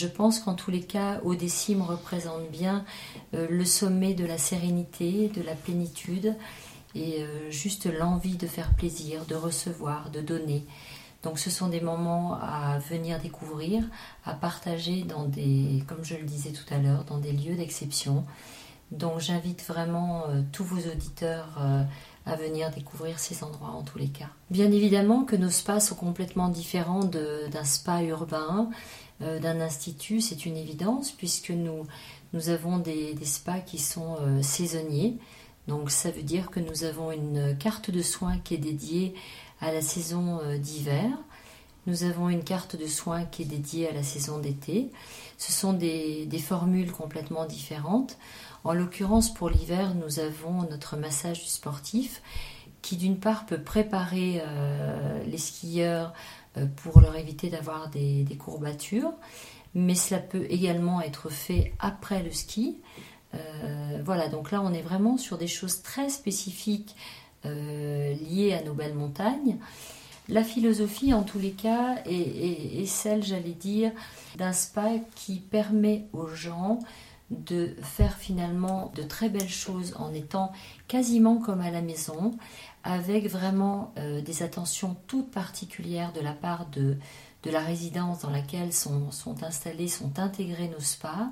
Je pense qu'en tous les cas, Audécime représente bien le sommet de la sérénité, de la plénitude et juste l'envie de faire plaisir, de recevoir, de donner. Donc ce sont des moments à venir découvrir, à partager dans des, comme je le disais tout à l'heure, dans des lieux d'exception. Donc j'invite vraiment tous vos auditeurs à venir découvrir ces endroits en tous les cas. Bien évidemment que nos spas sont complètement différents d'un spa urbain, d'un institut, c'est une évidence, puisque nous avons des spas qui sont saisonniers. Donc ça veut dire que nous avons une carte de soins qui est dédiée à la saison d'hiver. Nous avons une carte de soins qui est dédiée à la saison d'été. Ce sont des formules complètement différentes. En l'occurrence, pour l'hiver, nous avons notre massage du sportif qui, d'une part, peut préparer les skieurs pour leur éviter d'avoir des courbatures, mais cela peut également être fait après le ski. Voilà, donc là, on est vraiment sur des choses très spécifiques liées à nos belles montagnes. La philosophie, en tous les cas, est celle, j'allais dire, d'un spa qui permet aux gens de faire finalement de très belles choses en étant quasiment comme à la maison, avec vraiment des attentions toutes particulières de la part de la résidence dans laquelle sont installés, sont intégrés nos spas.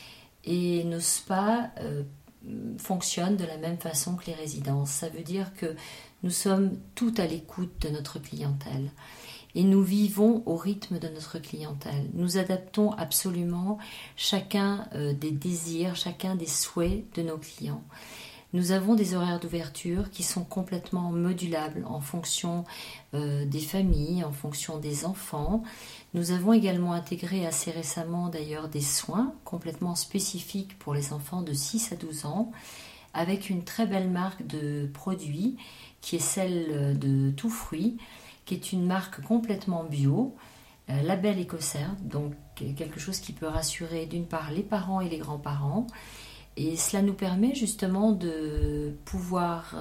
Et nos spas fonctionnent de la même façon que les résidences. Ça veut dire que nous sommes tout à l'écoute de notre clientèle. Et nous vivons au rythme de notre clientèle. Nous adaptons absolument chacun des désirs, chacun des souhaits de nos clients. Nous avons des horaires d'ouverture qui sont complètement modulables en fonction des familles, en fonction des enfants. Nous avons également intégré assez récemment d'ailleurs des soins complètement spécifiques pour les enfants de 6 à 12 ans, avec une très belle marque de produits qui est celle de Tout Fruit, qui est une marque complètement bio, label écossaire, donc quelque chose qui peut rassurer d'une part les parents et les grands-parents. Et cela nous permet justement de pouvoir,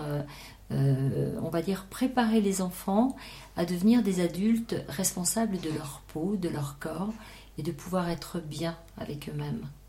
on va dire, préparer les enfants à devenir des adultes responsables de leur peau, de leur corps, et de pouvoir être bien avec eux-mêmes.